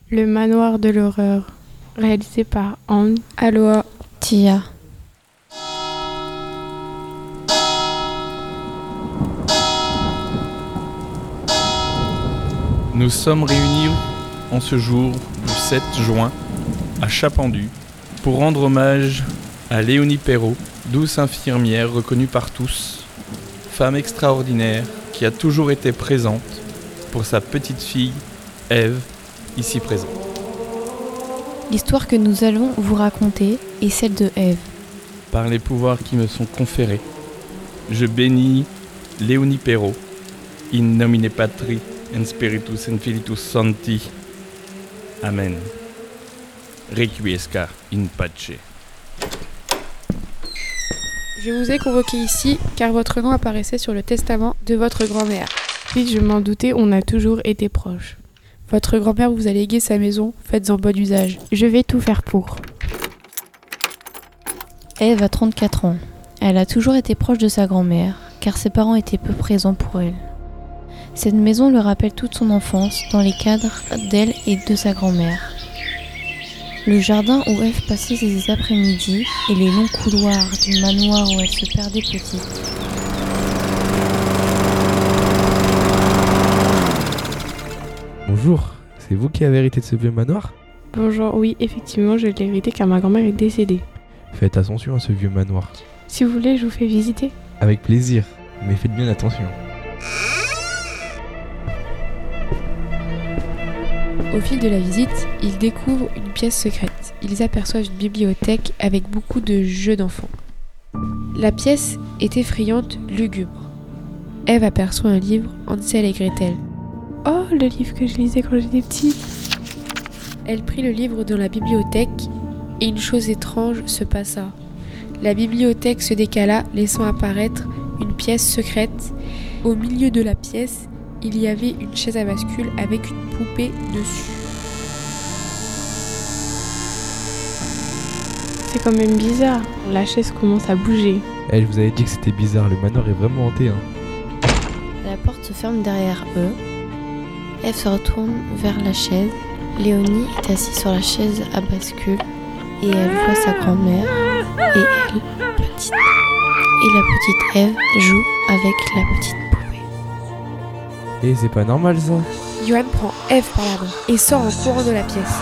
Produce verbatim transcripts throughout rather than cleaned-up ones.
Le manoir de l'horreur, réalisé par Anne, Aloha, Tia. Nous sommes réunis en ce jour du sept juin à Chapendu pour rendre hommage à Léonie Perrault, douce infirmière reconnue par tous, femme extraordinaire qui a toujours été présente pour sa petite fille Ève, ici présente. L'histoire que nous allons vous raconter est celle de Ève. Par les pouvoirs qui me sont conférés, je bénis Léonie Perrault, in nomine Patri et Spiritus et Filius Sancti. Amen. Requiescat in pace. Je vous ai convoqué ici car votre nom apparaissait sur le testament de votre grand-mère. Oui, je m'en doutais, on a toujours été proches. Votre grand-mère vous a légué sa maison, faites-en bon usage. Je vais tout faire pour. Ève a trente-quatre ans. Elle a toujours été proche de sa grand-mère, car ses parents étaient peu présents pour elle. Cette maison lui rappelle toute son enfance dans les cadres d'elle et de sa grand-mère. Le jardin où Ève passait ses après-midi et les longs couloirs du manoir où elle se perdait petite. Bonjour, c'est vous qui avez hérité de ce vieux manoir ? Bonjour, oui, effectivement, je l'ai hérité car ma grand-mère est décédée. Faites attention à ce vieux manoir. Si vous voulez, je vous fais visiter. Avec plaisir, mais faites bien attention. Au fil de la visite, ils découvrent une pièce secrète. Ils aperçoivent une bibliothèque avec beaucoup de jeux d'enfants. La pièce est effrayante, lugubre. Ève aperçoit un livre, Hansel et Gretel. Oh, le livre que je lisais quand j'étais petite. Elle prit le livre dans la bibliothèque et une chose étrange se passa. La bibliothèque se décala, laissant apparaître une pièce secrète. Au milieu de la pièce, il y avait une chaise à bascule avec une poupée dessus. C'est quand même bizarre. La chaise commence à bouger. Eh, je vous avais dit que c'était bizarre, le manoir est vraiment hanté, hein. La porte se ferme derrière eux. Ève se retourne vers la chaise. Léonie est assise sur la chaise à bascule et elle voit sa grand-mère et elle, petite. Et la petite Ève joue avec la petite poupée. Eh, c'est pas normal ça. Johan prend Ève par la main et sort en courant de la pièce.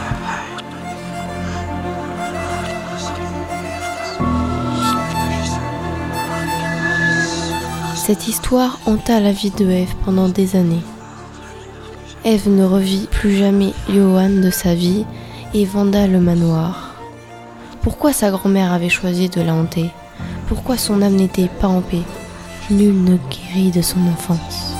Cette histoire hanta la vie de Ève pendant des années. Ève ne revit plus jamais Johan de sa vie et venda le manoir. Pourquoi sa grand-mère avait choisi de la hanter ? Pourquoi son âme n'était pas en paix ? Nul ne guérit de son enfance.